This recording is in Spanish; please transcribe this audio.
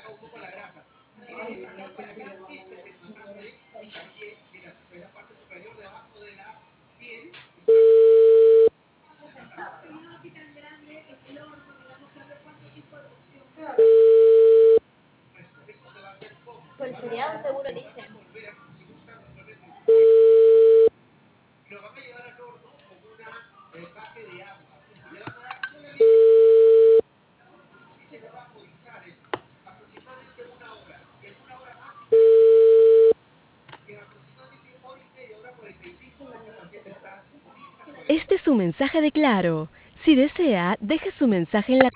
Por el feriado seguro dicen. Este es su mensaje de Claro. Si desea, deje su mensaje en la